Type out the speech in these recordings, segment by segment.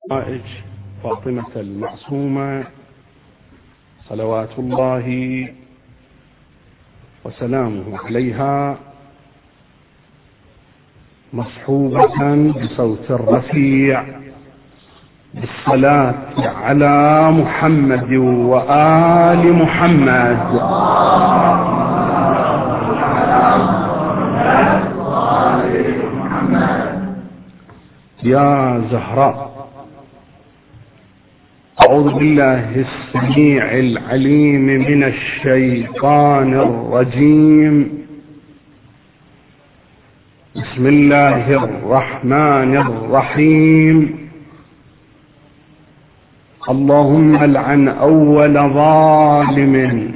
نتائج فاطمة المعصومة صلوات الله وسلامه عليها، مصحوبة بصوت رفيع بالصلاة على محمد وآل محمد. يا زهراء، أعوذ بالله السميع العليم من الشيطان الرجيم. بسم الله الرحمن الرحيم. اللهم لعن أول ظالم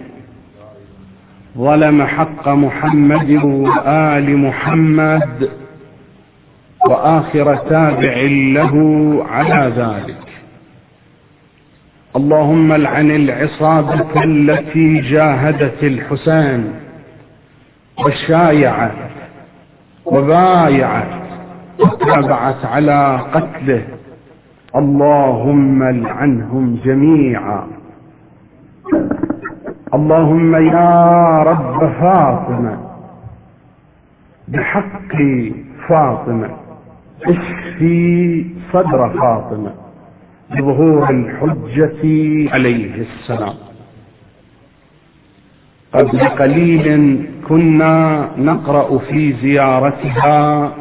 ظلم حق محمد وآل محمد وآخر تابع له على ذلك. اللهم لعن العصابة التي جاهدت الحسين وشايعت وبايعت وتابعت على قتله. اللهم لعنهم جميعا. اللهم يا رب فاطمة بحق فاطمة اشفي صدر فاطمة بظهور الحجة عليه السلام. قبل قليل كنا نقرأ في زيارتها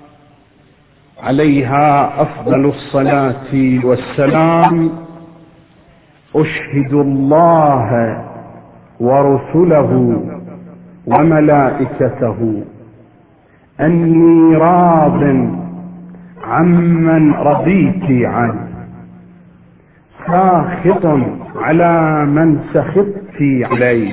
عليها أفضل الصلاة والسلام: أشهد الله ورسله وملائكته أني راض عمن رضيت عنه، ساخط على من سخطت عليه،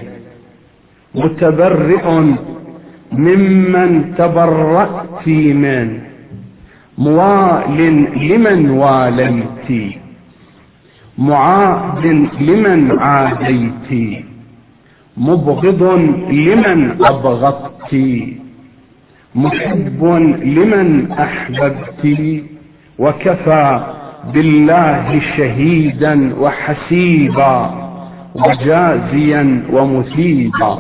متبرئ ممن تبرأت منه، موال لمن واليت، معاد لمن عاديت، مبغض لمن أبغضت، محب لمن أحببت، وكفى بالله شهيدا وحسيبا وجازيا ومثيبا.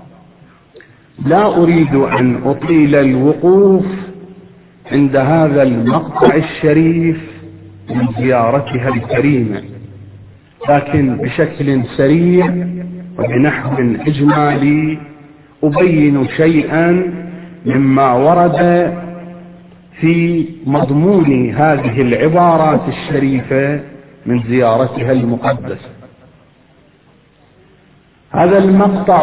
لا أريد أن أطيل الوقوف عند هذا المقطع الشريف من زيارتها الكريمة، لكن بشكل سريع وبنحو إجمالي أبين شيئا مما ورد في مضمون هذه العبارات الشريفة من زيارتها المقدسة. هذا المقطع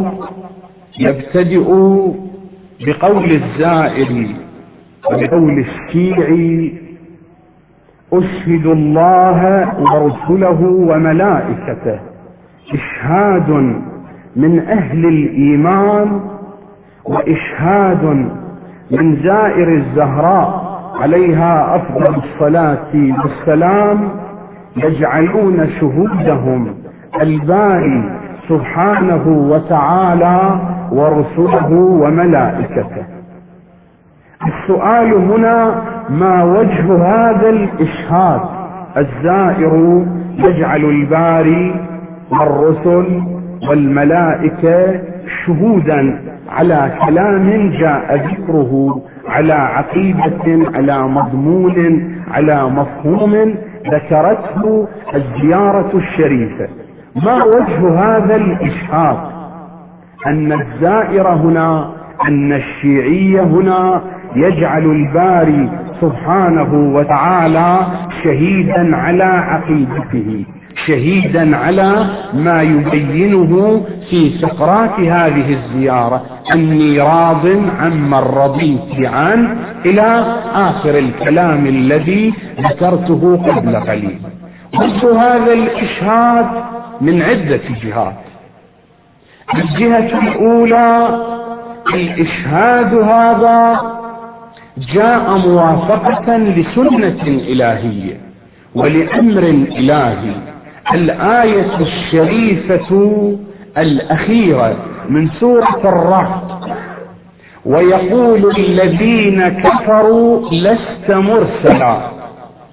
يبتدئ بقول الزائر وبقول الشيعي: أشهد الله ورسله وملائكته، إشهاد من أهل الإيمان وإشهاد من زائر الزهراء عليها أفضل الصلاة والسلام، يجعلون شهودهم الباري سبحانه وتعالى ورسله وملائكته. السؤال هنا: ما وجه هذا الإشهاد؟ الزائر يجعل الباري والرسل والملائكة شهودا على كلام جاء ذكره، على عقيدة، على مضمون، على مفهوم ذكرته الزيارة الشريفة. ما وجه هذا الإشهاد؟ أن الزائر هنا، أن الشيعي هنا يجعل الباري سبحانه وتعالى شهيدا على عقيدته، شهيدا على ما يبينه في فقرات هذه الزيارة: أني راض عمن رضيت عنه، إلى آخر الكلام الذي ذكرته قبل قليل. وجه هذا الإشهاد من عدة جهات. الجهة الأولى: الإشهاد هذا جاء موافقة لسنة إلهية ولأمر إلهي. الآية الشريفة الأخيرة من سورة الرعد: ويقول الذين كفروا لست مرسلا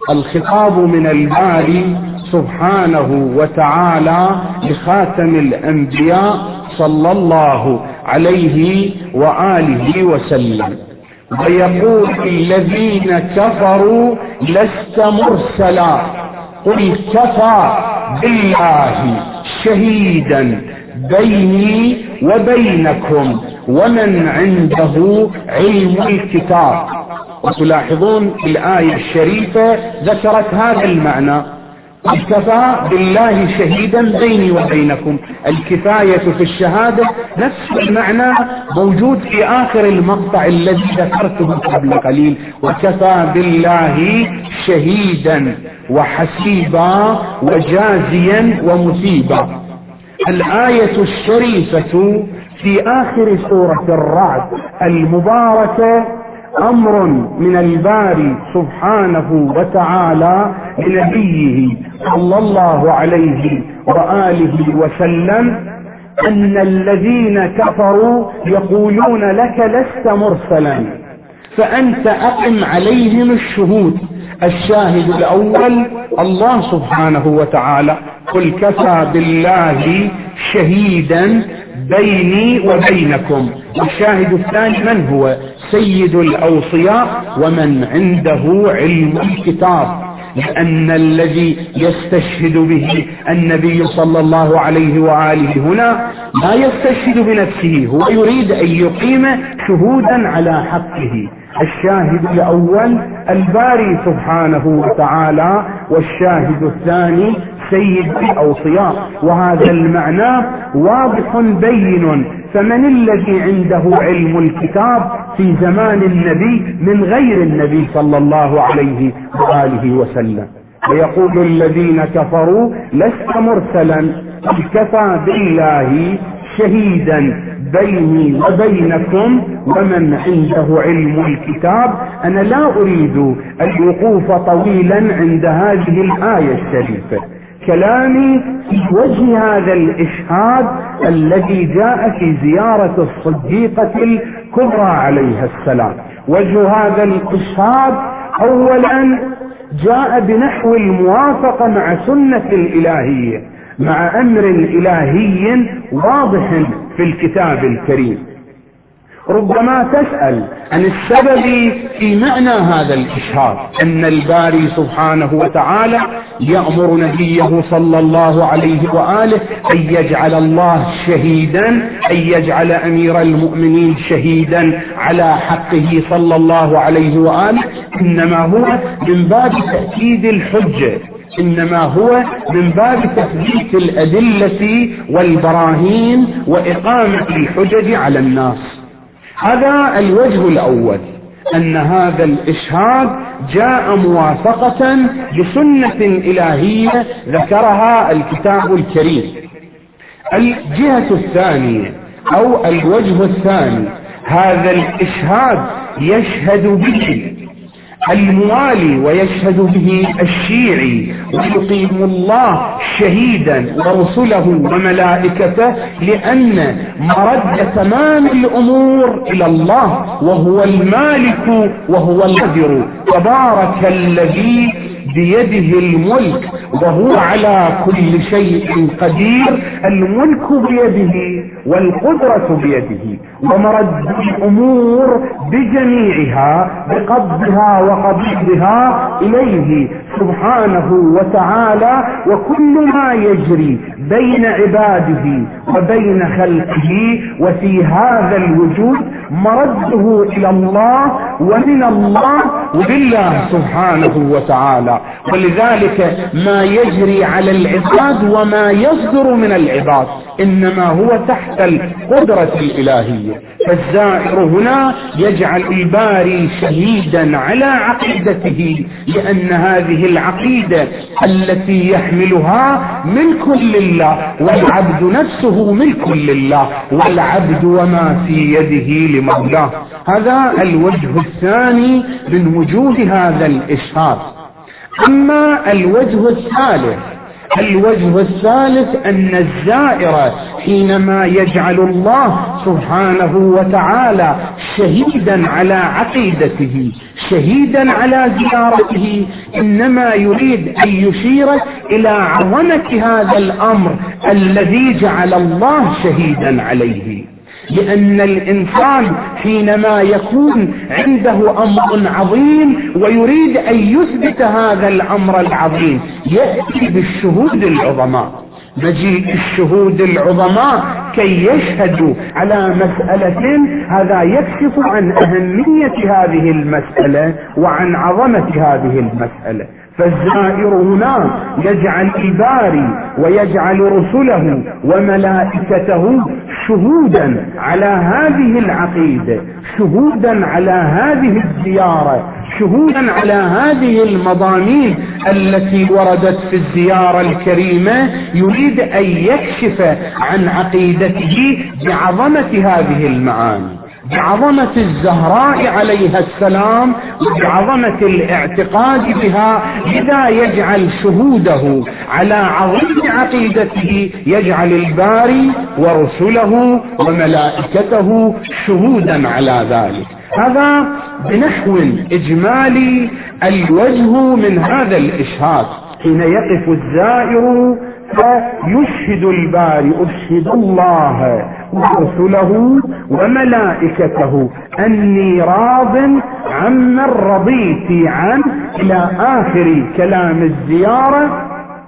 الخطاب من الباري سبحانه وتعالى لخاتم الأنبياء صلى الله عليه وآله وسلم، ويقول الذين كفروا لست مرسلا قل كفى بالله شهيدا بيني وبينكم ومن عنده علم الكتاب. وتلاحظون الآية الشريفة ذكرت هذا المعنى، كفى بالله شهيدا بيني وبينكم. الكفاية في الشهادة نفس المعنى موجود في آخر المقطع الذي ذكرته قبل قليل، وكفى بالله شهيدا وحسيبا وجازيا ومثيبا. الآية الشريفة في آخر سورة الرعد المباركة أمر من الباري سبحانه وتعالى لنبيه صلى الله عليه وآله وسلم أن الذين كفروا يقولون لك لست مرسلا فأنت أقم عليهم الشهود. الشاهد الأول الله سبحانه وتعالى، قل كفى بالله شهيدا بيني وبينكم. والشاهد الثاني من هو؟ سيد الأوصياء ومن عنده علم الكتاب، لأن الذي يستشهد به النبي صلى الله عليه وآله هنا لا يستشهد بنفسه، هو يريد أن يقيم شهودا على حقه. الشاهد الأول الباري سبحانه وتعالى، والشاهد الثاني سيد الأوصياء. وهذا المعنى واضح بين. فمن الذي عنده علم الكتاب في زمان النبي من غير النبي صلى الله عليه وآله وسلم؟ ويقول الذين كفروا لست مرسلا كفى بالله شهيدا بيني وبينكم ومن عنده علم الكتاب. أنا لا أريد الوقوف طويلا عند هذه الآية الشريفة، كلامي في وجه هذا الإشهاد الذي جاء في زيارة الصديقة الكبرى عليها السلام. وجه هذا الإشهاد أولا جاء بنحو الموافقة مع سنة الإلهية، مع أمر إلهي واضح في الكتاب الكريم. ربما تسأل عن السبب في معنى هذا الإشهاد، أن الباري سبحانه وتعالى يأمر نبيه صلى الله عليه وآله أن يجعل الله شهيدا، أن يجعل أمير المؤمنين شهيدا على حقه صلى الله عليه وآله، إنما هو من باب تأكيد الحجة، إنما هو من باب تثبيت الأدلة والبراهين وإقامة الحجج على الناس. هذا الوجه الأول، أن هذا الإشهاد جاء موافقة لسنة إلهية ذكرها الكتاب الكريم. الجهة الثانية أو الوجه الثاني، هذا الإشهاد يشهد به الموالي ويشهد به الشيعي، ويقيم الله شهيدا ورسله وملائكته، لأن مرد تمام الأمور إلى الله، وهو المالك وهو القادر. تبارك الذي بيده الملك وهو على كل شيء قدير. الملك بيده والقدرة بيده، ومرد الأمور بجميعها بقبضها وقبضها إليه سبحانه وتعالى. وكل ما يجري بين عباده وبين خلقه وفي هذا الوجود مرده إلى الله ومن الله وبالله سبحانه وتعالى. ولذلك ما يجري على العباد وما يصدر من العباد إنما هو تحت القدرة الإلهية. فالزائر هنا يجعل الباري شهيدا على عقيدته، لأن هذه العقيدة التي يحملها ملك لله، والعبد نفسه ملك لله، والعبد وما في يده لمولاه. هذا الوجه الثاني من وجوه هذا الإشهاد. أما الوجه الثالث الوجه الثالث أن الزائر حينما يجعل الله سبحانه وتعالى شهيدا على عقيدته، شهيدا على زيارته، إنما يريد أن يشير إلى عظمة هذا الأمر الذي جعل الله شهيدا عليه. لأن الإنسان حينما يكون عنده أمر عظيم ويريد أن يثبت هذا الأمر العظيم يأتي بالشهود العظماء، مجيء الشهود العظماء كي يشهدوا على مسألة، هذا يكشف عن أهمية هذه المسألة وعن عظمة هذه المسألة. فالزائر هنا يجعل الباري ويجعل رسله وملائكته شهودا على هذه العقيدة، شهودا على هذه الزيارة، شهودا على هذه المضامين التي وردت في الزيارة الكريمة، يريد أن يكشف عن عقيدته بعظمة هذه المعاني، بعظمة الزهراء عليها السلام وبعظمة الاعتقاد بها. لذا يجعل شهوده على عظيم عقيدته، يجعل الباري ورسله وملائكته شهودا على ذلك. هذا بنحو إجمالي الوجه من هذا الإشهاد. حين يقف الزائر فيشهد الباري أشهد الله ورسله وملائكته أني راض عمن رضيت عنه إلى آخر كلام الزيارة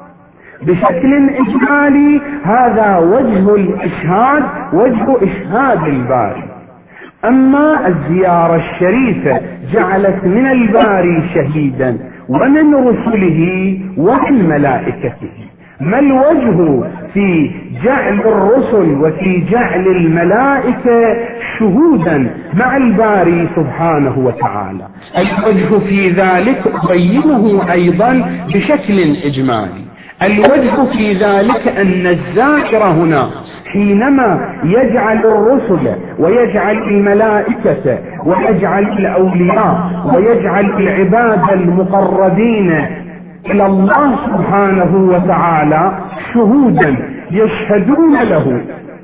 بشكل إجمالي. هذا وجه الإشهاد، وجه إشهاد الباري. أما الزيارة الشريفة جعلت من الباري شهيدا ومن رسله ومن ملائكته. ما الوجه في جعل الرسل وفي جعل الملائكة شهودا مع الباري سبحانه وتعالى؟ الوجه في ذلك أبينه أيضا بشكل إجمالي. الوجه في ذلك أن الزائر هنا حينما يجعل الرسل ويجعل الملائكة ويجعل الأولياء ويجعل العباد المقربين إلى الله سبحانه وتعالى شهودا يشهدون له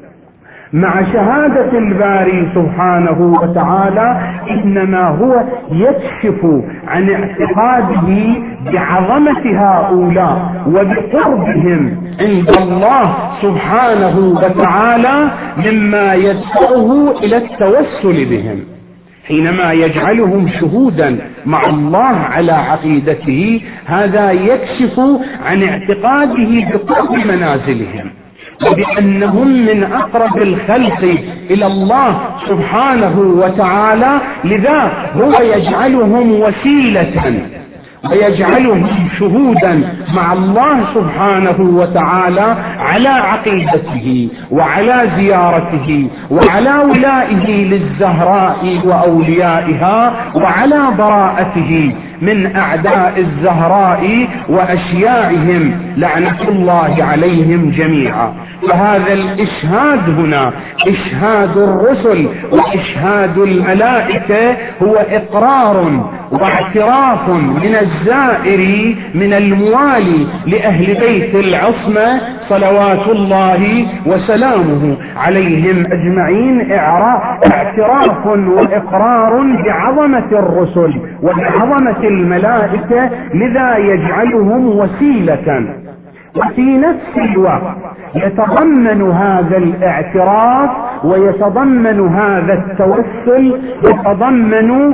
مع شهادة الباري سبحانه وتعالى، إنما هو يكشف عن اعتقاده بعظمة هؤلاء وبقربهم عند الله سبحانه وتعالى مما يدفعه إلى التوسل بهم. حينما يجعلهم شهودا مع الله على عقيدته، هذا يكشف عن اعتقاده بقرب منازلهم وبأنهم من أقرب الخلق إلى الله سبحانه وتعالى. لذا هو يجعلهم وسيلة ويجعلهم شهودا مع الله سبحانه وتعالى على عقيدته وعلى زيارته وعلى ولائه للزهراء وأوليائها وعلى براءته من أعداء الزهراء وأشياعهم لعنة الله عليهم جميعا. فهذا الإشهاد هنا إشهاد الرسل وإشهاد الملائكة هو إقرار واعتراف من الزائر من الموالي لأهل بيت العصمة صلوات الله وسلامه عليهم أجمعين، اعتراف وإقرار بعظمة الرسل وبعظمة الملائكة. لذا يجعلهم وسيلة، وفي نفس الوقت يتضمن هذا الاعتراف ويتضمن هذا التوسل يتضمن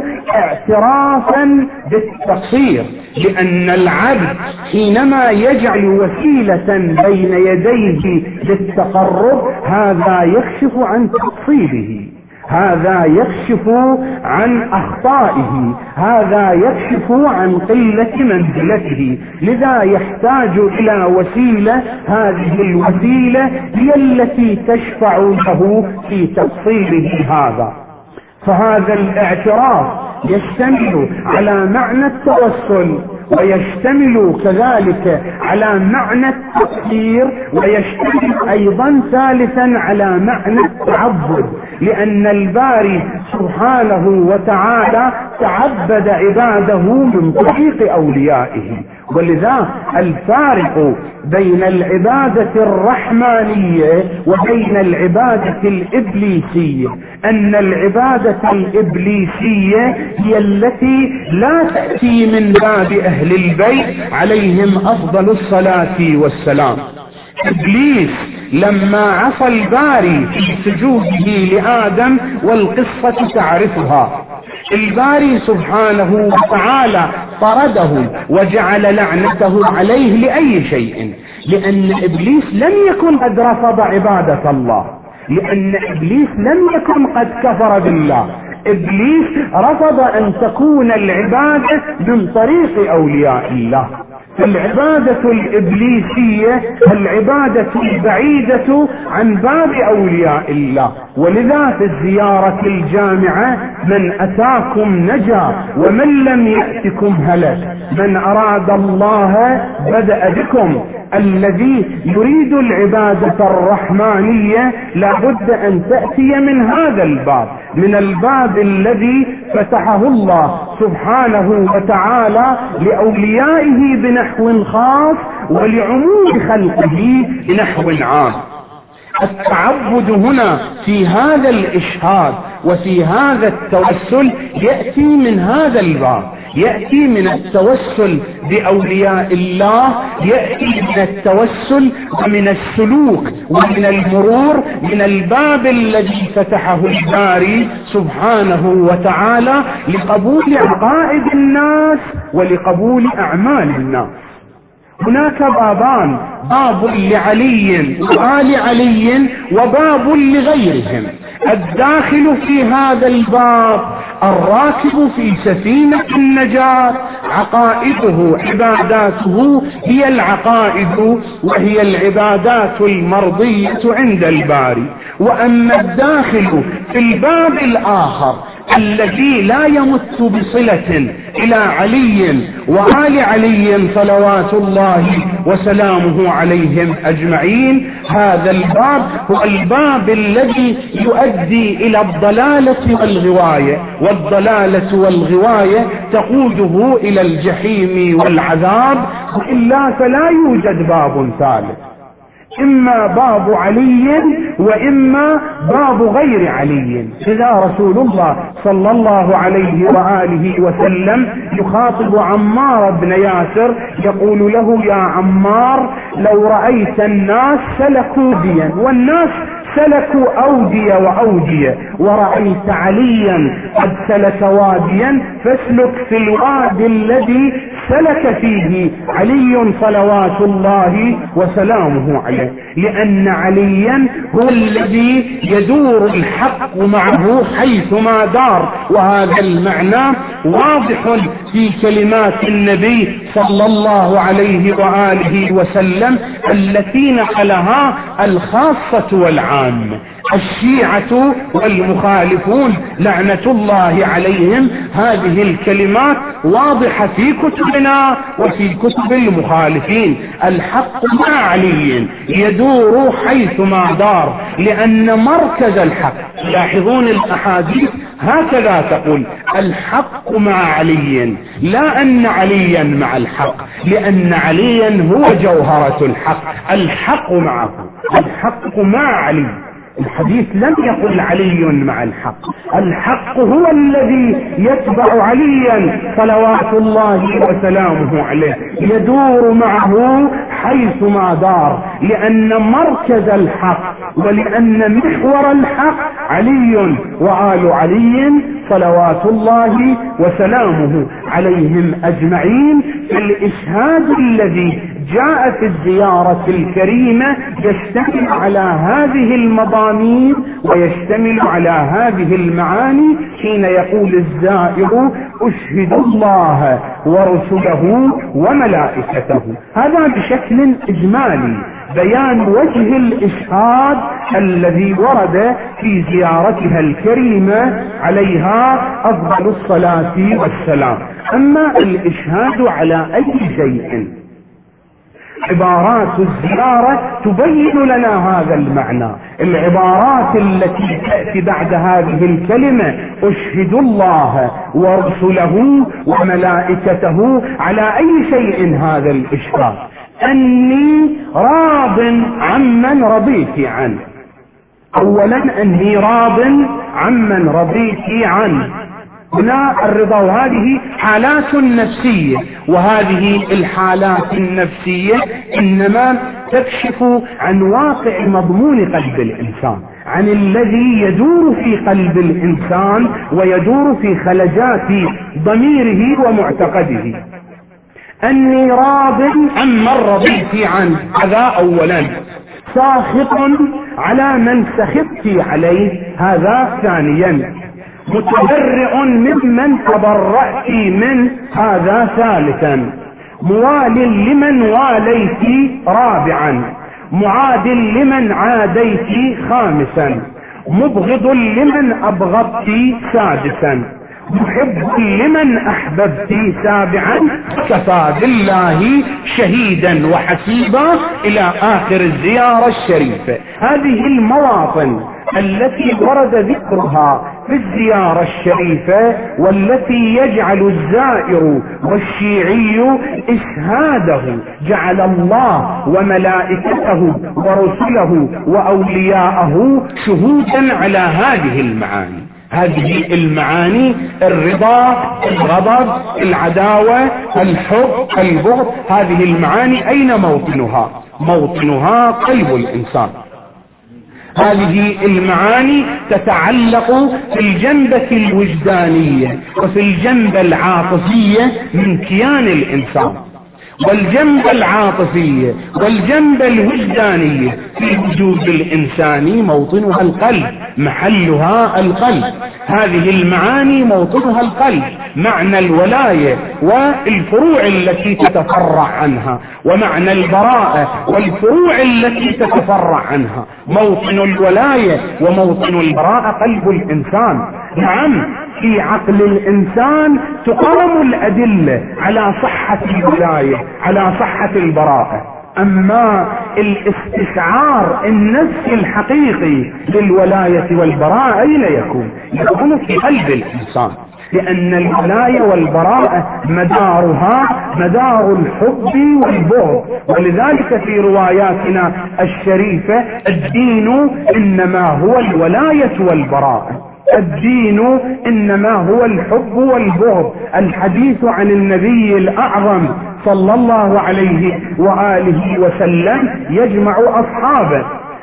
اعترافا بالتقصير، لأن العبد حينما يجعل وسيلة بين يديه للتقرب هذا يكشف عن تقصيره، هذا يكشف عن أخطائه، هذا يكشف عن قلة منزلته. لذا يحتاج إلى وسيلة، هذه الوسيلة هي التي تشفع له في تفصيله هذا. فهذا الاعتراف يشتمل على معنى التوسل ويشتمل كذلك على معنى التقصير ويشتمل أيضا ثالثا على معنى التعبد، لأن الباري سبحانه وتعالى تعبد عباده من طريق أوليائه ولذا الفارق بين العبادة الرحمانية وبين العبادة الإبليسية أن العبادة الإبليسية هي التي لا تأتي من باب أهل البيت عليهم أفضل الصلاة والسلام. إبليس لما عصى الباري في سجوده لآدم والقصة تعرفها، الباري سبحانه وتعالى طرده وجعل لعنته عليه لأي شيء؟ لأن إبليس لم يكن قد رفض عبادة الله، لأن إبليس لم يكن قد كفر بالله. إبليس رفض أن تكون العبادة من طريق أولياء الله. فالعبادة الإبليسية العبادة البعيدة عن باب أولياء الله. ولذا في الزيارة الجامعة من أتاكم نجا ومن لم يأتكم هلك، من أراد الله بدأ بكم. الذي يريد العبادة الرحمانية لابد أن تأتي من هذا الباب، من الباب الذي فتحه الله سبحانه وتعالى لأوليائه بنحو خاص ولعموم خلقه بنحو عام. التعبد هنا في هذا الإشهاد وفي هذا التوسل يأتي من هذا الباب، يأتي من التوسل بأولياء الله، يأتي من التوسل ومن السلوك ومن المرور من الباب الذي فتحه الباري سبحانه وتعالى لقبول عقائد الناس ولقبول أعمال الناس. هناك بابان، باب لعلي وآل علي وباب لغيرهم. الداخل في هذا الباب الراكب في سفينة النجاة عقائده عباداته هي العقائد وهي العبادات المرضية عند الباري. وأما الداخل في الباب الآخر الذي لا يمت بصلة إلى علي وآل علي صلوات الله وسلامه عليهم أجمعين، هذا الباب هو الباب الذي يؤدي إلى الضلالة والغواية، والضلالة والغواية تقوده إلى الجحيم والعذاب، وإلا فلا يوجد باب ثالث، إما باب علي وإما باب غير علي. إذا رسول الله صلى الله عليه وآله وسلم يخاطب عمار بن ياسر يقول له: يا عمار، لو رأيت الناس سلكوا ديا، والناس سلكوا أودية وأودية، ورأيت عليا قد سلك واديا فاسلك في الوادي الذي سلك فيه علي صلوات الله وسلامه عليه، لأن عليا هو الذي يدور الحق معه حيثما دار. وهذا المعنى واضح في كلمات النبي صلى الله عليه وآله وسلم التي نقلها الخاصة والعامة. الشيعة والمخالفون لعنة الله عليهم هذه الكلمات واضحة في كتبنا وفي كتب المخالفين. الحق مع علي يدور حيثما دار، لأن مركز الحق، لاحظون الأحاديث هكذا تقول: الحق مع علي، لا أن عليا مع الحق، لأن عليا هو جوهرة الحق، الحق معه، الحق مع علي. الحديث لم يقل علي مع الحق، الحق هو الذي يتبع عليا صلوات الله وسلامه عليه، يدور معه حيثما دار، لأن مركز الحق ولأن محور الحق علي وآل علي صلوات الله وسلامه عليهم أجمعين. الإشهاد الذي جاء في الزيارة الكريمة يشتمل على هذه المضامين ويشتمل على هذه المعاني حين يقول الزائر: أشهد الله ورسله وملائكته. هذا بشكل إجمالي بيان وجه الإشهاد الذي ورد في زيارتها الكريمة عليها أفضل الصلاة والسلام. أما الإشهاد على أي شيء عبارات الزيارة تبين لنا هذا المعنى. العبارات التي تأتي بعد هذه الكلمة أشهد الله ورسله وملائكته على أي شيء هذا الإشهاد؟ أني راض عمن رضيت عنه. أولا أني راض عمن رضيت عنه، هنا الرضا، وهذه حالات نفسية، وهذه الحالات النفسية إنما تكشف عن واقع مضمون قلب الإنسان، عن الذي يدور في قلب الإنسان ويدور في خلجات ضميره ومعتقده. أني راض عمن رضيت عنه، هذا أولا. ساخط على من سخطت عليه، هذا ثانيا. متبرئ ممن تبرأت منه، هذا ثالثا. موال لمن واليت، رابعا. معاد لمن عاديت، خامسا. مبغض لمن أبغضت، سادسا. محب لمن أحببت، سابعا. كفى بالله شهيدا وحسيبا، إلى آخر الزيارة الشريفة. هذه المواطن التي ورد ذكرها في الزيارة الشريفة، والتي يجعل الزائر والشيعي إشهاده جعل الله وملائكته ورسله وأولياءه شهودا على هذه المعاني. هذه المعاني: الرضا، الغضب، العداوة، الحب، البغض. هذه المعاني أين موطنها؟ موطنها قلب الإنسان. هذه المعاني تتعلق في الجنبة الوجدانية وفي الجنبة العاطفية من كيان الإنسان. والجنبة العاطفية والجنبة الوجدانية في الوجود الإنساني موطنها القلب، محلها القلب. هذه المعاني موطنها القلب. معنى الولاية والفروع التي تتفرع عنها، ومعنى البراءة والفروع التي تتفرع عنها. موطن الولاية وموطن البراءة قلب الإنسان. نعم، في عقل الإنسان تقام الأدلة على صحة الولاية، على صحة البراءة. أما الاستشعار النفسي الحقيقي للولاية والبراءة أين يكون؟ يكون في قلب الإنسان، لأن الولاية والبراءة مدارها مدار الحب والبغض. ولذلك في رواياتنا الشريفة الدين إنما هو الولاية والبراءة، الدين إنما هو الحب والبغض. الحديث عن النبي الأعظم صلى الله عليه وآله وسلم يجمع أصحابه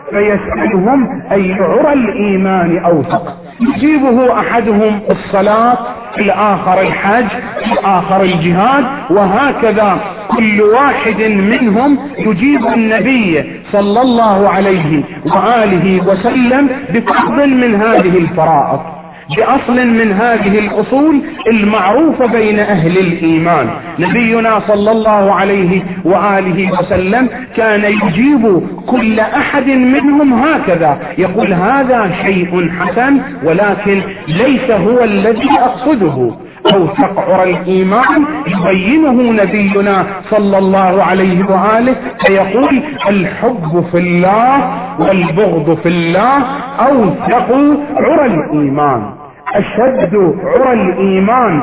فيسألهم أي عرى الإيمان أوثق، يجيبه أحدهم الصلاة، الآخر الحج، الآخر الجهاد، وهكذا كل واحد منهم يجيب النبي صلى الله عليه وآله وسلم بفضل من هذه الفرائض، بأصل من هذه الأصول المعروفة بين أهل الإيمان. نبينا صلى الله عليه وآله وسلم كان يجيب كل أحد منهم هكذا، يقول هذا شيء حسن ولكن ليس هو الذي أقصده. أو تقعر الإيمان يبينه نبينا صلى الله عليه وآله فيقول الحب في الله والبغض في الله أوثق عرى الإيمان. أشد عرى الإيمان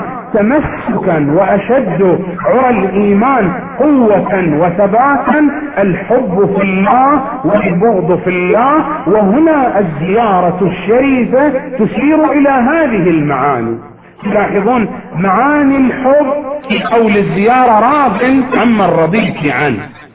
تمسكا وأشد عرى الإيمان قوة وثباتا الحب في الله والبغض في الله. وهنا الزيارة الشريفة تشير إلى هذه المعاني. تلاحظون معاني الحب في قول الزيارة: راض عمن رضيت عنه،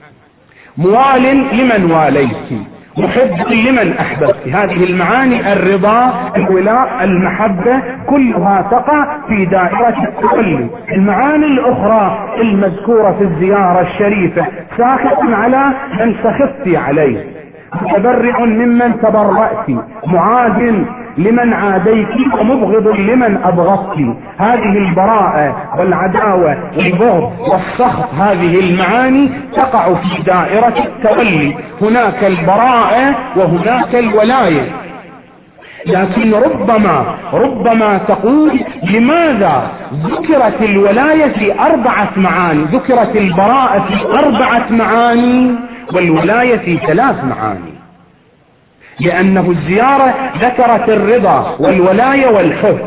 موال لمن واليت، محب لمن أحببت. هذه المعاني: الرضا، الولاء، المحبة، كلها تقع في دائرة التولي. المعاني الأخرى المذكورة في الزيارة الشريفة: ساخط على من سخطت عليه، متبرع ممن تبرأت، معاد لمن عاديت، ومبغض لمن أبغضت. هذه البراءة والعداوة والبغض والسخط، هذه المعاني تقع في دائرة التولي. هناك البراءة وهناك الولاية. لكن ربما تقول لماذا ذكرت الولاية في 4 معاني، ذكرت البراءة في 4 معاني والولاية في 3 معاني؟ لأنه الزيارة ذكرت الرضا والولاية والحب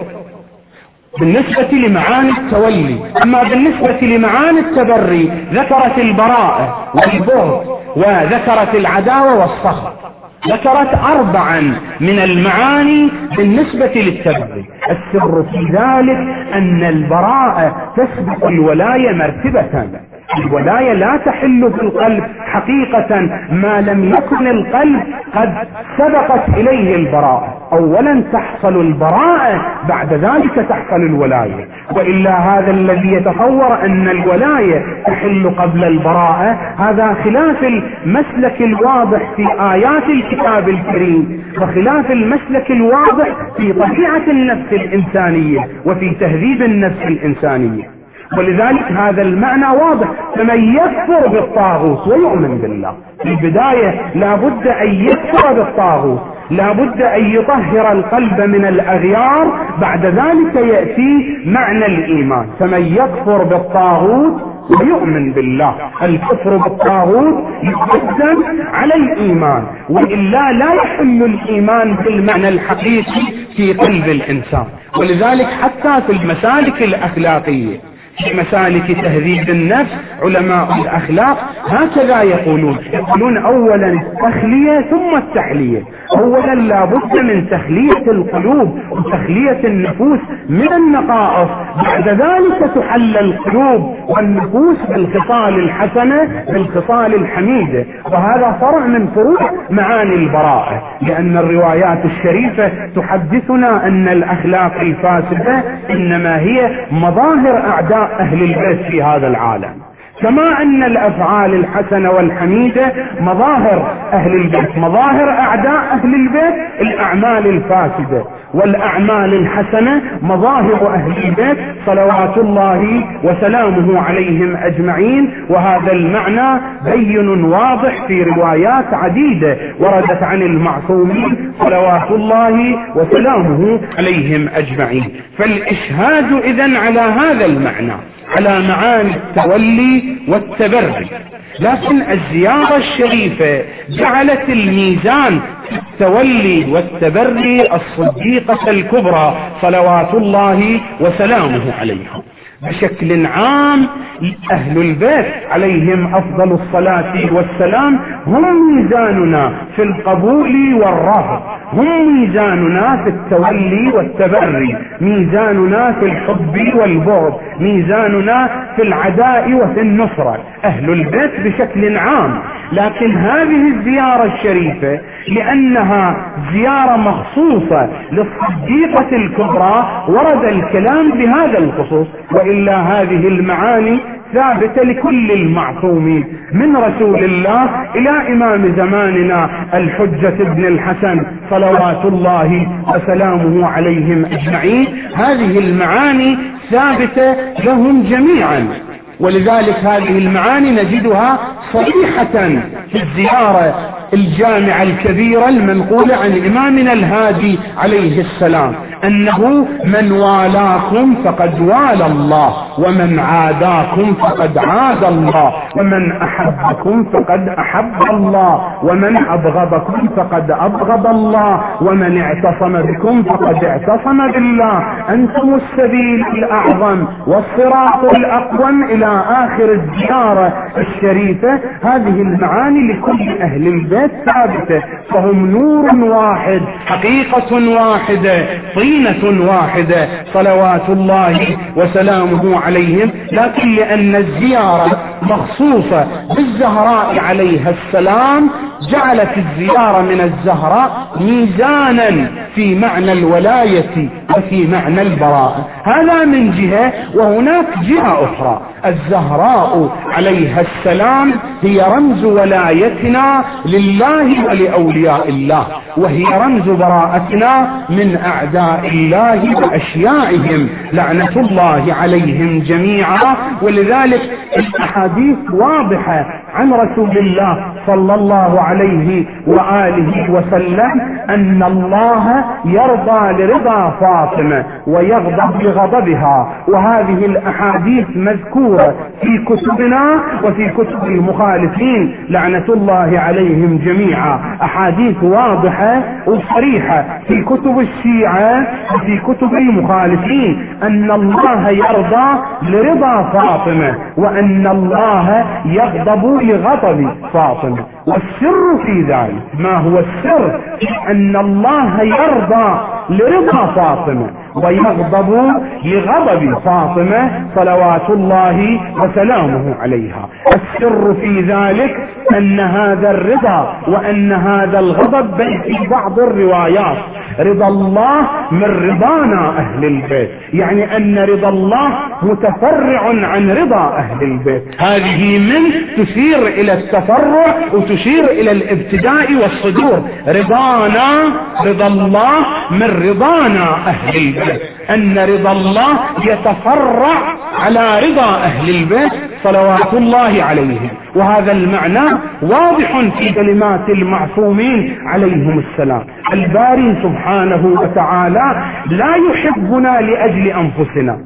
بالنسبة لمعاني التولي، أما بالنسبة لمعاني التبري ذكرت البراءة والبغض وذكرت العداوة والسخط، ذكرت 4 من المعاني بالنسبة للتبري. السر في ذلك أن البراءة تسبق الولاية مرتبة. الولاية لا تحل في القلب حقيقة ما لم يكن القلب قد سبقت إليه البراءة. أولا تحصل البراءة بعد ذلك تحصل الولاية، وإلا هذا الذي يتصور أن الولاية تحل قبل البراءة هذا خلاف المسلك الواضح في آيات الكتاب الكريم، وخلاف المسلك الواضح في طبيعة النفس الإنسانية وفي تهذيب النفس الإنسانية. ولذلك هذا المعنى واضح. فمن يكفر بالطاغوت ويؤمن بالله، في البداية لابد أن يكفر بالطاغوت، لابد أن يطهر القلب من الأغيار، بعد ذلك يأتي معنى الإيمان. فمن يكفر بالطاغوت ويؤمن بالله، الكفر بالطاغوت يقدم على الإيمان، وإلا لا يحل الإيمان بالمعنى الحقيقي في قلب الإنسان. ولذلك حتى في المسالك الأخلاقية، في مسالك تهذيب النفس، علماء الأخلاق هكذا يقولون أولا التخلية ثم التحلية. أولا لابد من تخلية القلوب وتخلية النفوس من النقائص، بعد ذلك تحل القلوب والنفوس بالخصال الحسنة بالخصال الحميدة. وهذا فرع من فروع معاني البراءة، لأن الروايات الشريفة تحدثنا أن الأخلاق الفاسدة إنما هي مظاهر أعداء أهل البيت في هذا العالم، كما أن الأفعال الحسنة والحميدة مظاهر أهل البيت، مظاهر أعداء أهل البيت الأعمال الفاسدة، والأعمال الحسنة مظاهر أهل البيت صلوات الله وسلامه عليهم أجمعين. وهذا المعنى بين واضح في روايات عديدة وردت عن المعصومين صلوات الله وسلامه عليهم أجمعين. فالإشهاد إذن على هذا المعنى، على معاني التولي والتبري. لكن الزيارة الشريفة جعلت الميزان في التولي والتبري الصديقة الكبرى صلوات الله وسلامه عليهم. بشكل عام أهل البيت عليهم أفضل الصلاة والسلام هم ميزاننا في القبول والرفض، هم ميزاننا في التولي والتبري، ميزاننا في الحب والبغض، ميزاننا في العداء وفي النصرة، أهل البيت بشكل عام. لكن هذه الزيارة الشريفة لأنها زيارة مخصوصة للصديقة الكبرى ورد الكلام بهذا الخصوص، وإلا هذه المعاني ثابتة لكل المعصومين من رسول الله إلى إمام زماننا الحجة ابن الحسن صلوات الله وسلامه عليهم أجمعين. هذه المعاني ثابتة لهم جميعا، ولذلك هذه المعاني نجدها صريحة في الزيارة الجامعة الكبيرة المنقولة عن إمامنا الهادي عليه السلام، أنه من والاكم فقد والى الله، ومن عاداكم فقد عاد الله، ومن أحبكم فقد أحب الله، ومن أبغضكم فقد أبغض الله، ومن اعتصم بكم فقد اعتصم بالله، أنتم السبيل الأعظم والصراط الأقوم إلى آخر الزيارة الشريفة. هذه المعاني لكل أهل البيت ثابتة، فهم نور واحد، حقيقة واحدة، طينة واحدة صلوات الله وسلامه عليهم. لكن لأن الزيارة مخصوصة بالزهراء عليها السلام جعلت الزيارة من الزهراء ميزانا في معنى الولاية وفي معنى البراءة. هذا من جهة، وهناك جهة أخرى الزهراء عليها السلام هي رمز ولايتنا لله ولأولياء الله، وهي رمز براءتنا من أعداء الله وأشيائهم لعنة الله عليهم جميعا. ولذلك الأحاديث واضحة عن رسول الله صلى الله عليه وآله وسلم أن الله يرضى لرضا فاطمة ويغضب لغضبها، وهذه الأحاديث مذكورة في كتبنا وفي كتب المخالفين لعنة الله عليهم جميعا. أحاديث واضحة وصريحة في كتب الشيعة وفي كتب المخالفين أن الله يرضى لرضا فاطمة وأن الله يغضب لغضب فاطمة. والسر في ذلك، ما هو السر؟ أن الله يرضى لرضا فاطمة ويغضب لغضب فاطمة صلوات الله وسلامه عليها. السر في ذلك أن هذا الرضا وأن هذا الغضب بل في بعض الروايات رضا الله من رضانا أهل البيت، يعني أن رضا الله متفرع عن رضا أهل البيت. هذه من تشير إلى التفرع وتشير إلى الابتداء والصدور. رضانا رضا الله من رضانا أهل البيت، أن رضا الله يتفرع على رضا أهل البيت صلوات الله عليهم. وهذا المعنى واضح في كلمات المعصومين عليهم السلام. الباري سبحانه وتعالى لا يحبنا لأجل أنفسنا،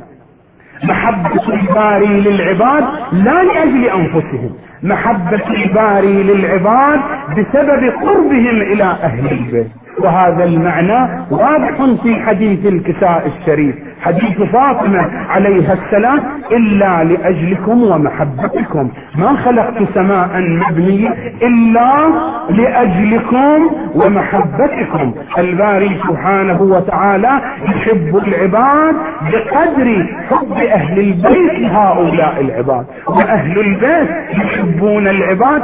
محبة الباري للعباد لا لأجل أنفسهم، محبة الباري للعباد بسبب قربهم إلى أهل البيت. وهذا المعنى واضح في حديث الكساء الشريف، حديث فاطمة عليها السلام: إلا لأجلكم ومحبتكم ما خلقت سماء مبنية إلا لأجلكم ومحبتكم. الباري سبحانه وتعالى يحب العباد بقدر حب أهل البيت لهؤلاء العباد، وأهل البيت يحبون العباد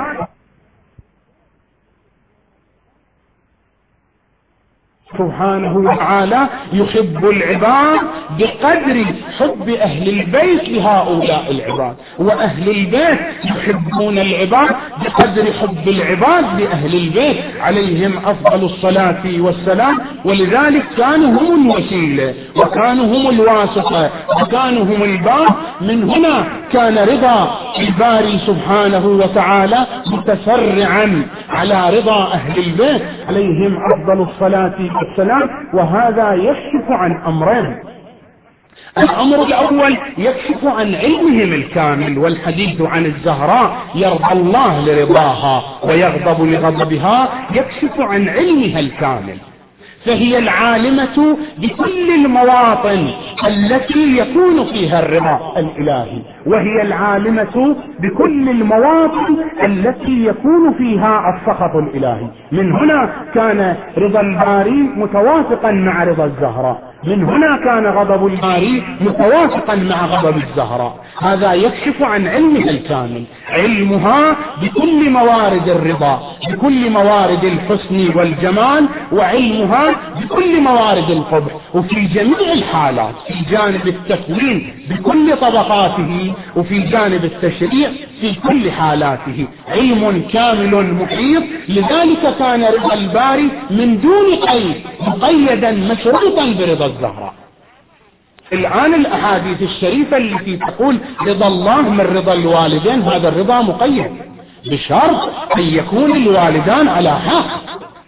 سبحانه وتعالى يحب العباد بقدر حب أهل البيت لهؤلاء العباد، وأهل البيت يحبون العباد بقدر حب العباد لأهل البيت عليهم أفضل الصلاة والسلام. ولذلك كانوا هم الوسيلة وكانوا هم الواسطة وكانوا هم الباب. من هنا كان رضا الباري سبحانه وتعالى متسرعا على رضا أهل البيت عليهم أفضل الصلاة والسلام. وهذا يكشف عن أمرين: الأمر الأول يكشف عن علمهم الكامل، والحديث عن الزهراء يرضى الله لرضاها ويغضب لغضبها يكشف عن علمها الكامل، فهي العالمة بكل المواطن التي يكون فيها الرضا الإلهي، وهي العالمة بكل المواطن التي يكون فيها السخط الإلهي. من هنا كان رضا الباري متوافقا مع رضا الزهراء، من هنا كان غضب الباري متوافقا مع غضب الزهراء. هذا يكشف عن علمها الكامل، علمها بكل موارد الرضا، بكل موارد الحسن والجمال، وعلمها بكل موارد القبح. وفي جميع الحالات، في جانب التكوين بكل طبقاته، وفي جانب التشريع في كل حالاته، علم كامل محيط. لذلك كان رضا الباري من دون قيد مقيدا مشروطا برضا الزهراء. الآن الأحاديث الشريفة التي تقول رضا الله من رضا الوالدين، هذا الرضا مقيد بشرط أن يكون الوالدان على حق،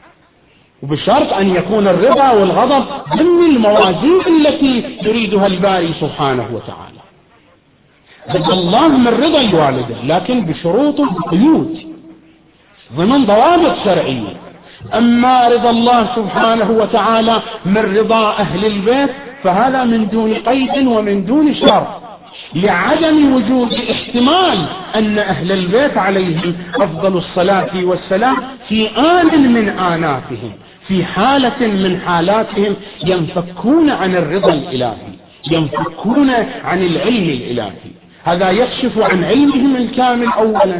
وبشرط أن يكون الرضا والغضب ضمن الموازين التي يريدها الباري سبحانه وتعالى. رضا الله من رضا الوالدين لكن بشروط وقيود ضمن ضوابط شرعية. أما رضا الله سبحانه وتعالى من رضا أهل البيت فهذا من دون قيد ومن دون شرط، لعدم وجود احتمال أن أهل البيت عليهم أفضل الصلاة والسلام في آن من آناتهم، في حالة من حالاتهم ينفكون عن الرضا الإلهي، ينفكون عن العلم الإلهي. هذا يكشف عن علمهم الكامل أولا،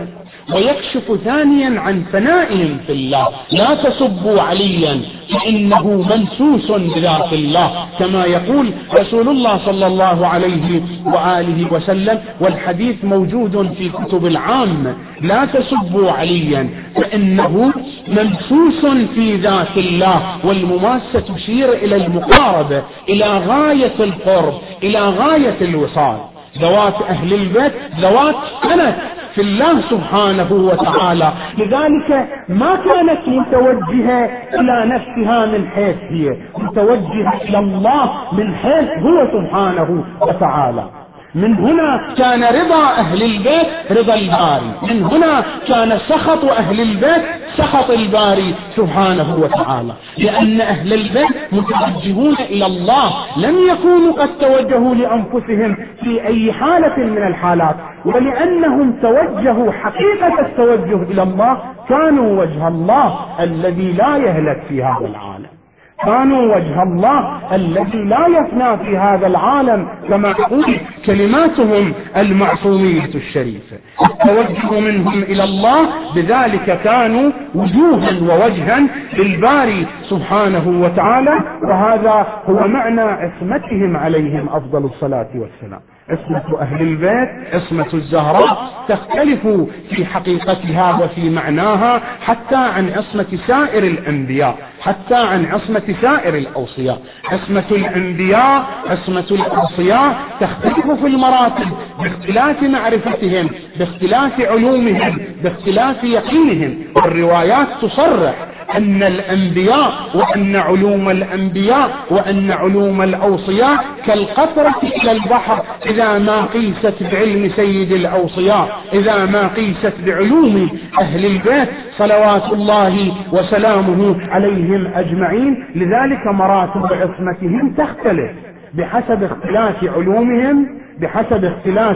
ويكشف ثانيا عن فنائهم في الله. لا تسبوا عليا فإنه منسوس بذات الله، كما يقول رسول الله صلى الله عليه وآله وسلم، والحديث موجود في كتب العامة: لا تسبوا عليا فإنه منسوس في ذات الله. والمماسة تشير إلى المقاربة، إلى غاية القرب، إلى غاية الوصال. ذوات أهل البيت ذوات سند في الله سبحانه وتعالى، لذلك ما كانت متوجهة إلى نفسها من حيث هي، متوجهة إلى الله من حيث هو سبحانه وتعالى. من هنا كان رضا أهل البيت رضا الباري، من هنا كان سخط أهل البيت سخط الباري سبحانه وتعالى، لأن أهل البيت متوجهون إلى الله، لم يكونوا قد توجهوا لأنفسهم في أي حالة من الحالات، ولأنهم توجهوا حقيقة التوجه إلى الله كانوا وجه الله الذي لا يهلك في هذا العالم، كانوا وجه الله الذي لا يفنى في هذا العالم، كما تقول كلماتهم المعصومية الشريفة. التوجه منهم إلى الله بذلك كانوا وجوها ووجها للباري سبحانه وتعالى، وهذا هو معنى عصمتهم عليهم أفضل الصلاة والسلام. عصمة أهل البيت، عصمة الزهراء، تختلف في حقيقتها وفي معناها حتى عن عصمة سائر الأنبياء، حتى عن عصمة سائر الأوصياء. عصمة الأنبياء، عصمة الأوصياء تختلف في المراتب باختلاف معرفتهم، باختلاف علومهم، باختلاف يقينهم. والروايات تصرح أن الأنبياء وأن علوم الأنبياء وأن علوم الأوصياء كالقطرة إلى البحر إذا ما قيست بعلم سيد الأوصياء، إذا ما قيست بعلوم أهل البيت صلوات الله وسلامه عليهم أجمعين. لذلك مراتب عصمتهم تختلف بحسب اختلاف علومهم، بحسب اختلاف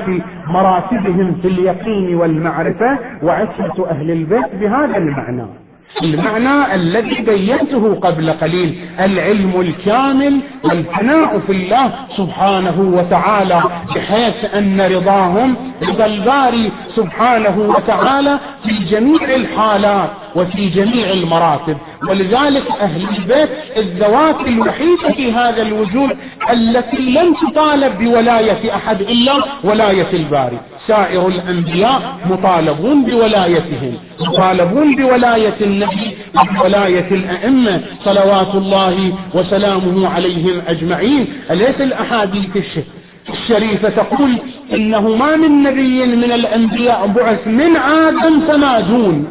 مراتبهم في اليقين والمعرفة. وعصمة أهل البيت بهذا المعنى، المعنى الذي بينته قبل قليل: العلم الكامل والفناء في الله سبحانه وتعالى، بحيث أن رضاهم رضا الباري سبحانه وتعالى في جميع الحالات وفي جميع المراتب. ولذلك أهل البيت الذوات الوحيدة في هذا الوجود التي لم تطالب بولاية أحد إلا ولاية الباري. سائر الأنبياء مطالبون بولايتهم، مطالبون بولاية النبي وبولاية الأئمة صلوات الله وسلامه عليهم أجمعين. أليس الأحاديث الشريفة تقول إنه ما من نبي من الأنبياء بعث من آدم فما دون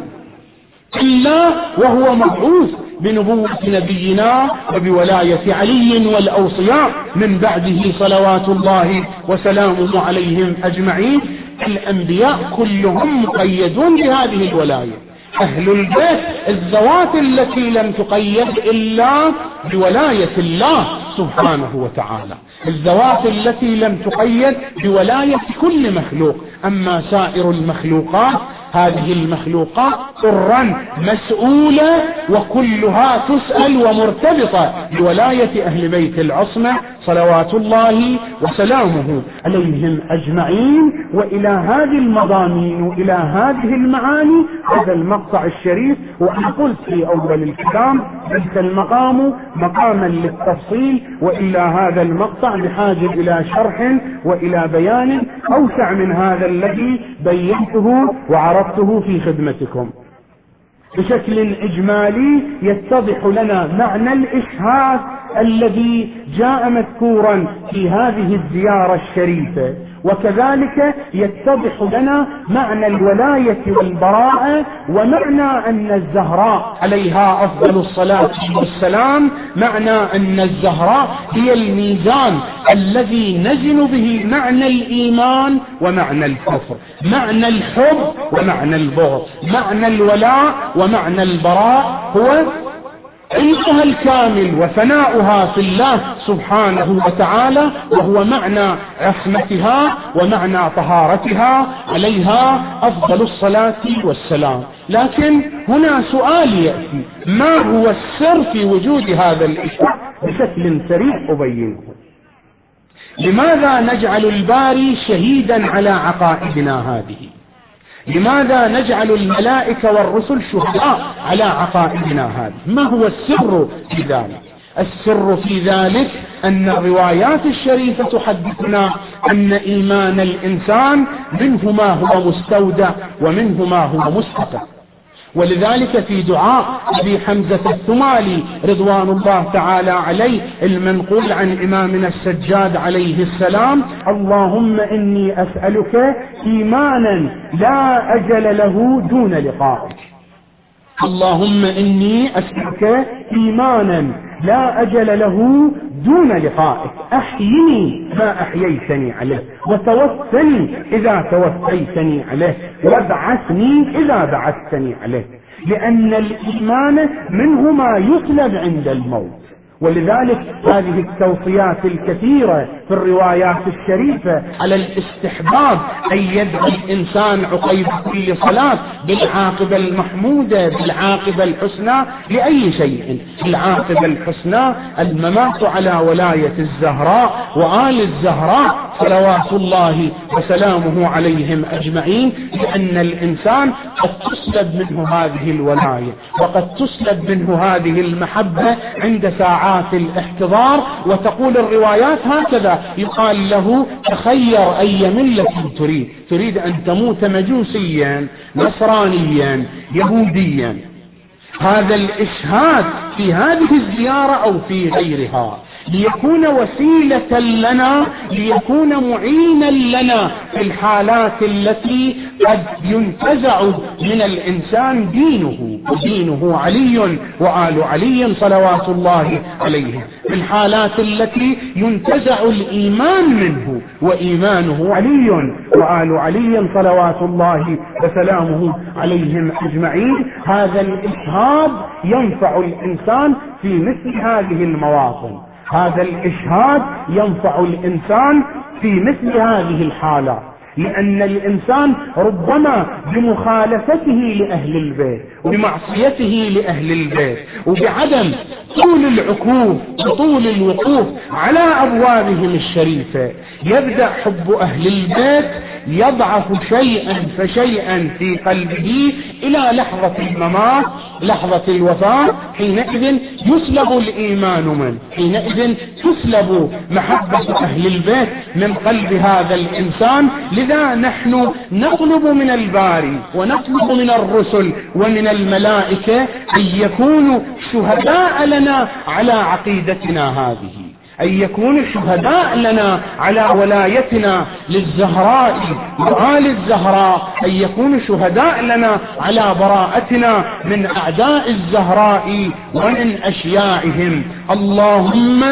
إلا وهو مبعوث بنبوة نبينا وبولاية علي والأوصياء من بعده صلوات الله وسلامه عليهم أجمعين. الأنبياء كلهم مقيدون بهذه الولاية. أهل البيت الذوات التي لم تقيد إلا بولاية الله سبحانه وتعالى، الذوات التي لم تقيد بولاية كل مخلوق. أما سائر المخلوقات هذه المخلوقات طرا مسؤولة وكلها تسأل ومرتبطة بولاية أهل بيت العصمة صلوات الله وسلامه عليهم أجمعين. وإلى هذه المضامين وإلى هذه المعاني هذا المقطع الشريف. وأنا قلت في أول الكلام ليس المقام مقاما للتفصيل، وإلا هذا المقطع بحاجة إلى شرح وإلى بيان أوسع من هذا الذي بينته وعرضته في خدمتكم. بشكل إجمالي يتضح لنا معنى الإشهاد الذي جاء مذكورا في هذه الزيارة الشريفة، وكذلك يتضح لنا معنى الولاية والبراءة، ومعنى أن الزهراء عليها أفضل الصلاة والسلام، معنى أن الزهراء هي الميزان الذي نزن به معنى الإيمان ومعنى الكفر، معنى الحب ومعنى البغض، معنى الولاء ومعنى البراء هو علمها الكامل وفناؤها في الله سبحانه وتعالى، وهو معنى عصمتها ومعنى طهارتها عليها أفضل الصلاة والسلام. لكن هنا سؤال يأتي: ما هو السر في وجود هذا الإشراق؟ بشكل سريع أبينه. لماذا نجعل الباري شهيدا على عقائدنا هذه؟ لماذا نجعل الملائكة والرسل شهداء على عقائدنا هذه؟ ما هو السر في ذلك؟ السر في ذلك أن الروايات الشريفة تحدثنا أن إيمان الإنسان منه ما هو مستودع ومنه ما هو مستقر. ولذلك في دعاء أبي حمزة الثمالي رضوان الله تعالى عليه المنقول عن إمامنا السجاد عليه السلام: اللهم إني أسألك إيمانا لا أجل له دون لقائك. اللهم إني أسألك إيمانا لا أجل له دون لقائك، أحيني ما أحييتني عليه، وتوفني إذا توفيتني عليه، وابعثني إذا بعثتني عليه. لأن الإيمان منه ما يطلب عند الموت. ولذلك هذه التوصيات الكثيرة في الروايات الشريفة على الاستحباب أن يدعو الإنسان عقيب كل صلاة بالعاقبة المحمودة، بالعاقبة الحسنى، لأي شيء. العاقبة الحسنى الممات على ولاية الزهراء وآل الزهراء صلوات الله وسلامه عليهم أجمعين، لأن الإنسان قد تسلب منه هذه الولاية وقد تسلب منه هذه المحبة عند ساعات الاحتضار. وتقول الروايات هكذا: يقال له تخير أي ملة تريد أن تموت مجوسيا، نصرانيا، يهوديا. هذا الإشهاد في هذه الزيارة أو في غيرها ليكون وسيلة لنا، ليكون معينا لنا في الحالات التي قد ينتزع من الإنسان دينه علي وآل علي صلوات الله عليهم، في الحالات التي ينتزع الإيمان منه وإيمانه علي وآل علي صلوات الله وسلامه عليهم أجمعين. هذا الإشهاد ينفع الإنسان في مثل هذه المواطن، هذا الإشهاد ينفع الإنسان في مثل هذه الحالات، لأن الإنسان ربما بمخالفته لأهل البيت وبمعصيته لأهل البيت وبعدم طول العكوف وطول الوقوف على أبوابهم الشريفة يبدأ حب أهل البيت يضعف شيئا فشيئا في قلبه إلى لحظة الممات، لحظة الوفاة. حينئذ يسلب الإيمان منه، حينئذ تسلب محبة أهل البيت من قلب هذا الإنسان. لذا نحن نطلب من الباري ونطلب من الرسل ومن الملائكة أن يكونوا شهداء لنا على عقيدتنا هذه، أن يكونوا شهداء لنا على ولايتنا للزهراء وآل الزهراء، أن يكونوا شهداء لنا على براءتنا من أعداء الزهراء ومن أشياعهم. اللهم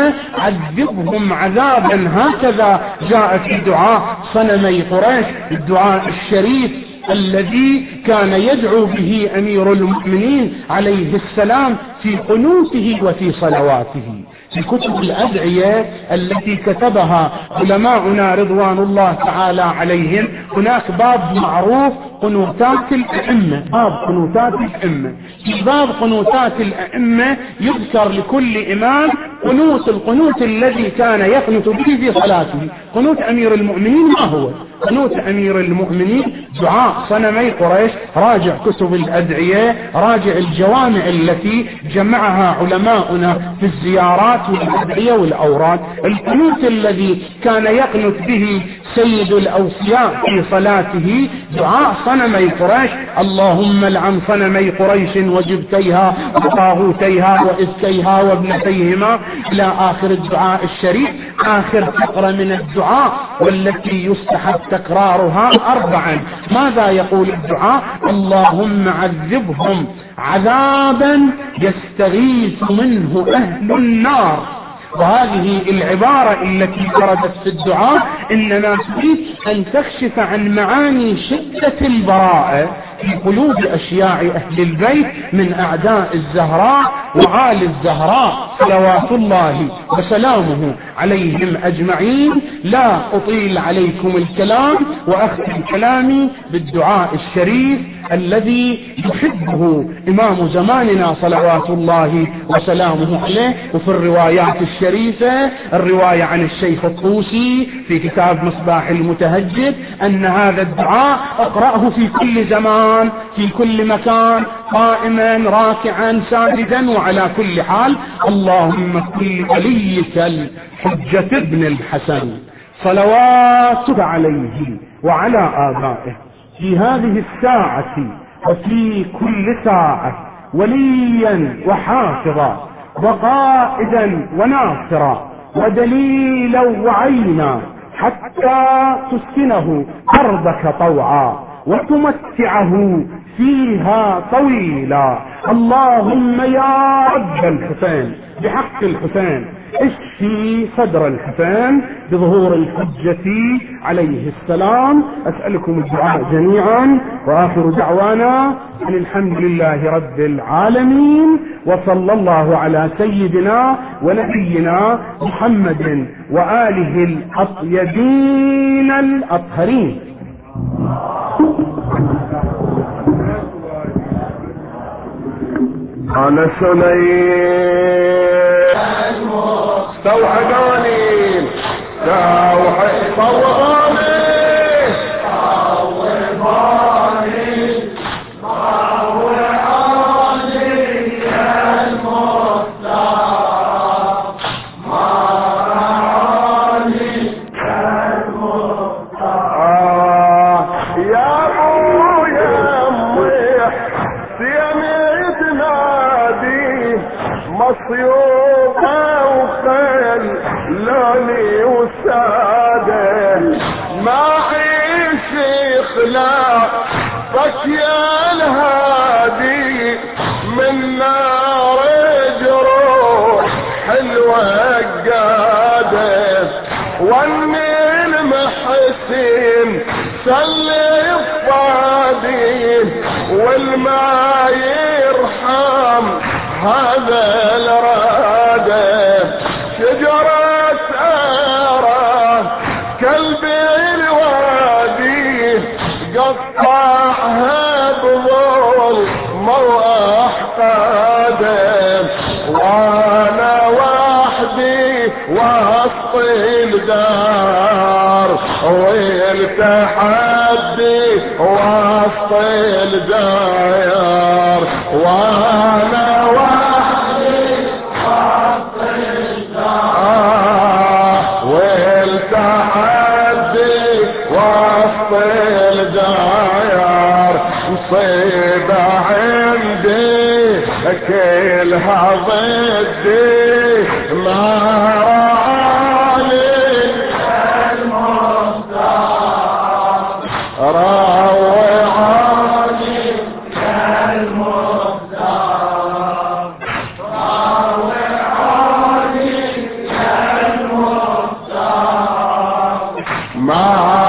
عذبهم عذابا، هكذا جاء في دعاء صنمي قريش، الدعاء الشريف الذي كان يدعو به أمير المؤمنين عليه السلام في قنوته وفي صلواته. في كتب الأدعية التي كتبها علماؤنا رضوان الله تعالى عليهم هناك باب معروف قنوتات الأئمة، باب قنوتات الأئمة. في باب قنوتات الأئمة يذكر لكل إمام القنوت الذي كان يقنت به في صلاته. قنوت أمير المؤمنين ما هو؟ قنوت أمير المؤمنين دعاء صنمي قريش. راجع كتب الأدعية، راجع الجوامع التي جمعها علماؤنا في الزيارات والأدعية والأوراد. القنوت الذي كان يقنت به سيد الأوصياء في صلاته دعاء صنمي قريش: اللهم لعن صنمي قريش وجبتيها وطاغوتيها وإفكيها وابنتيهما، إلى آخر الدعاء الشريف. آخر فقرة من الدعاء والتي يستحب تكرارها 4. ماذا يقول الدعاء؟ اللهم عذبهم عذابا يستغيث منه أهل النار. وهذه العبارة التي وردت في الدعاء إنما تريد أن تكشف عن معاني شدة البراءة في قلوب أشياع أهل البيت من أعداء الزهراء وآل الزهراء صلوات الله وسلامه عليهم أجمعين. لا أطيل عليكم الكلام وأختم كلامي بالدعاء الشريف الذي يحبه إمام زماننا صلوات الله وسلامه عليه. وفي الروايات الشريفة الرواية عن الشيخ الطوسي في كتاب مصباح المتهجد أن هذا الدعاء اقرأه في كل زمان في كل مكان، قائما راكعا ساجدا وعلى كل حال. اللهم كن وليك الحجة ابن الحسن صلواتك عليه وعلى آبائه في هذه الساعة وفي كل ساعة وليا وحافظا وقائدا وناصرا ودليلا وعينا حتى تسكنه أرضك طوعا وتمتعه فيها طويلا. اللهم يا رب الحسين بحق الحسين اشفي صدر الحسين بظهور الحجة عليه السلام. أسألكم الدعاء جميعا، وآخر دعوانا أن الحمد لله رب العالمين، وصلى الله على سيدنا ونبينا محمد وآله الأطيبين الأطهرين. أنا سليم توحداني صوغاني مصيوبة وخيل لوني وسادة ما عيش خلافك يا الهادي من نار جروح حلوة قادة واني المحسن سلي الصادين والما يرحم هذا الرادة شجرة آرة كلب الوادي قطعها بظلم وأحقاده وانا وحدي وسط الدار والتحدي وسط الدار وانا مصيبة عندي كلها ضدي ما رعاني المختار روعاني المختار روعاني المختار ما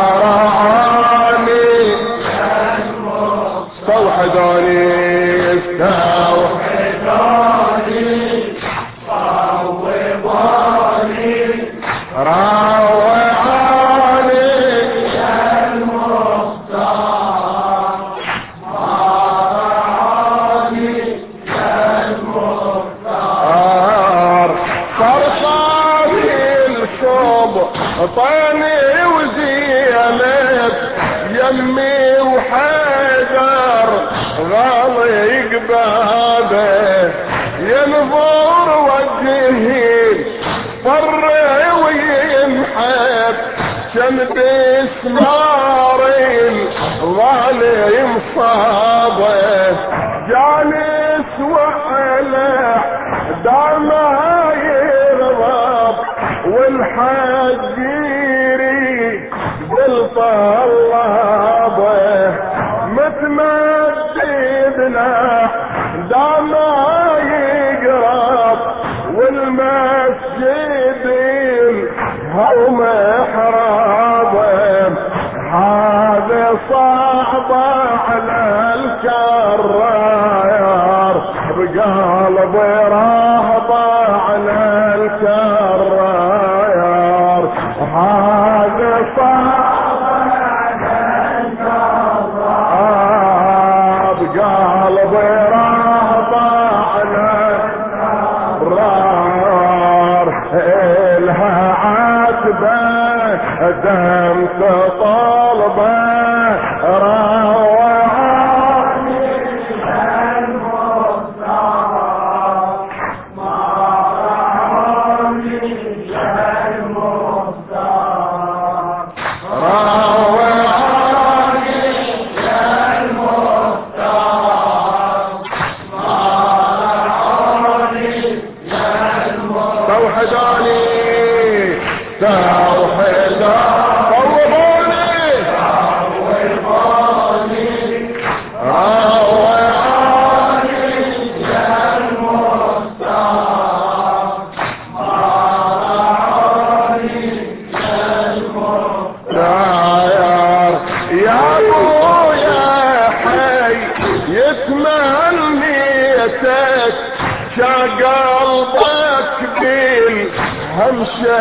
استوحدوني صوبوني روعاني يا المختار روعاني يا المختار صرصاري الصوب طاني وزينت يمي وحيدر غالي قبابه ينظر وجهي فرع وينحب شمد اسمارين ظالم صابه جالس وعلى دعما يرضب والحجيري بالطلابه متمددنا دعما يقرب والمسجد هو محرابه هذا صعب على الكرار بقلب رهبة على الكرار هذا صعب على الكرار قلبي رهضعنا رار إلها عاتبة دم تطلبه روعاني المصطفى مراني المصطفى روعاني المصطفى مراني المصطفى توحداني قلبك بالهم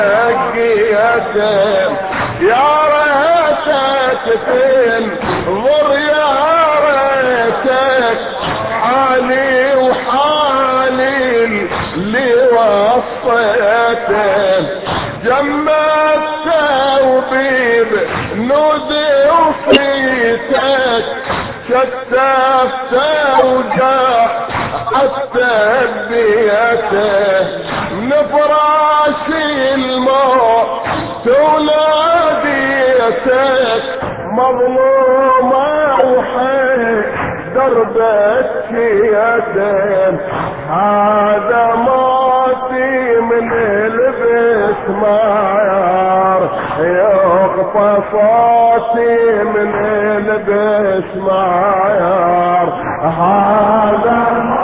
شقيتين يا ريتك تنظر يا ريتك حالي وحالي اللي وصيتين جمدت وبيب نودي وفيتك شتفت وجاح التبيته من فراش الموت ولاديتك مظلومة وحيد دربك يدين هذا موتي من لبس معيار يخفى صوتي من لبس معيار هذا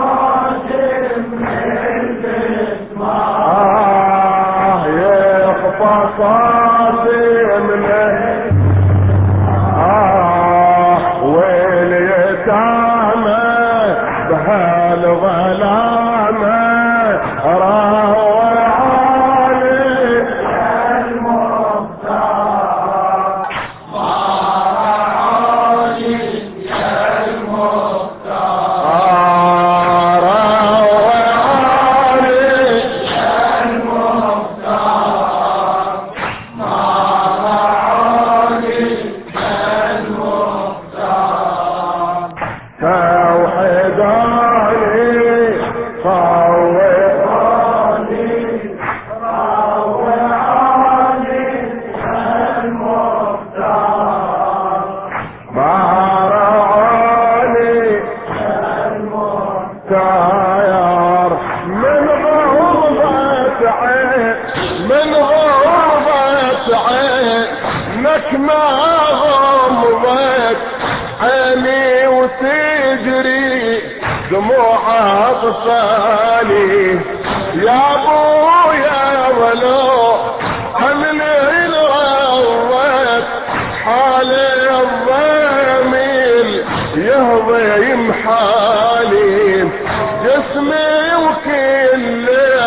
واليتامى بهالظلامة روعاني المختار روعاني المختار روعاني من غربة عينك ما غمضت عيني وتجري دموع اطفالي يا ابويا ولو حملي الغوت حالي الضميل يهضم حالي جسمي وكل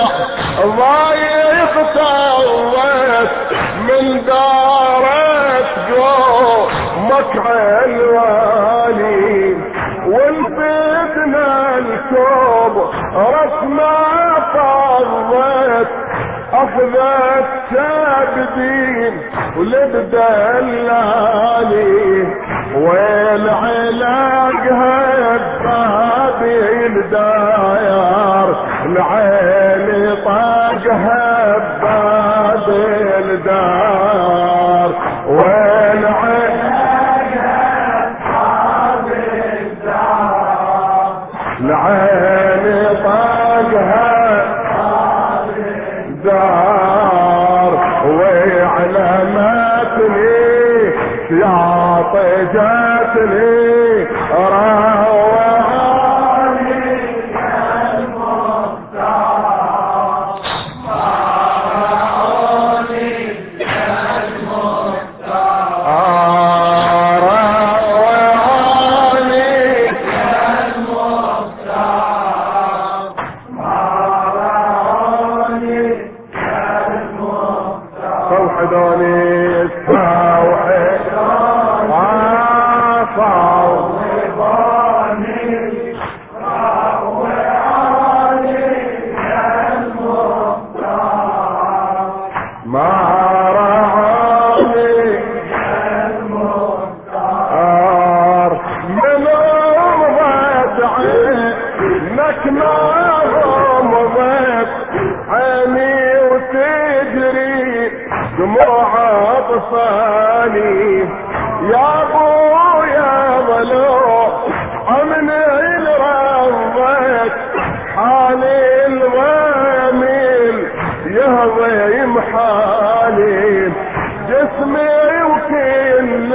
ضايق طوت من دارت قومك علواني والفتنة الكوب رسمة طرت أخذت سابدين ولبدلاني والعلاج هدابي الداير العين طاقها بباب الدار والعلاج هدابي الدار العين طاقها دار وعلمتني سياط جاتني رواني المختار رواني المختار رواني المختار توحدوني التوحيد صوحي انك ما غمضت عيني وتجري دموع اطفالي يا ابويا ضلوع من الرضك حالي الغميل يهضم حالي جسمي وكل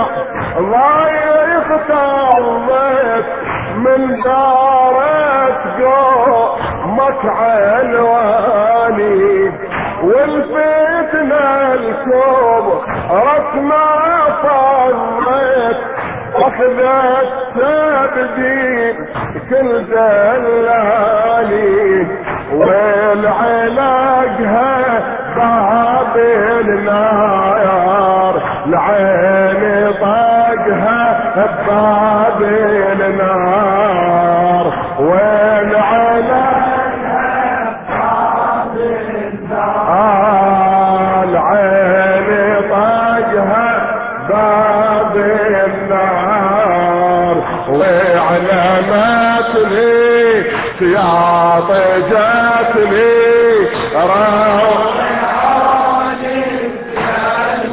ضايق طلت من دارت قومك علواني والفتنة الكوب رسمة فرت أخذت تبديل كل دلالي والعلاقها باب النار العين طاقها باب النار والعلاقها باب النار العين طاقها باب النار وعلامات لي سياط جات لي روحاني يا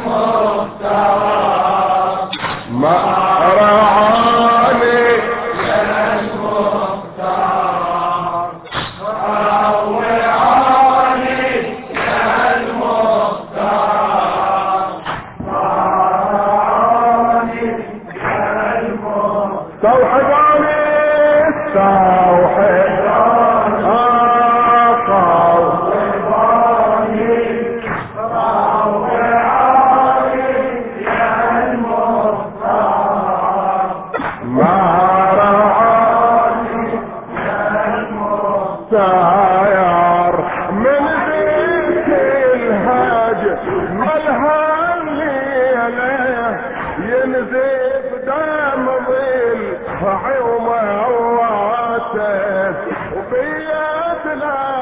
المختار ما رعاني يا المختار روحاني يا المختار ما رعاني يا المختار توحداني توحد ساير من ذيك الهاج ملها الليلة ينزف دم ظل عومه وواسه وبيت لا